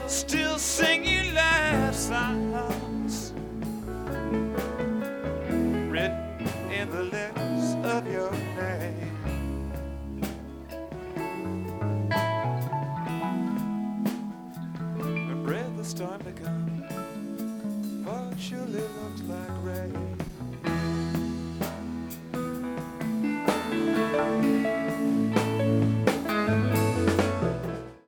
still singing love songs written in the letters of your name. And breath the storm to come.